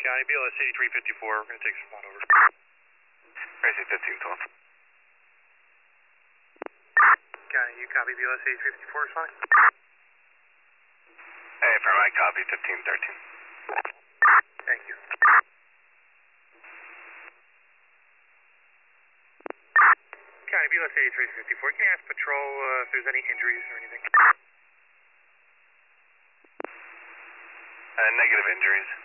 County, BLS 8354, we're going to take some over. Racing 1512. County, you copy BLS 8354, responding? Hey, for my copy, 1513. Thank you. County, BLS 8354, can you ask Patrol if there's any injuries or anything? Negative injuries.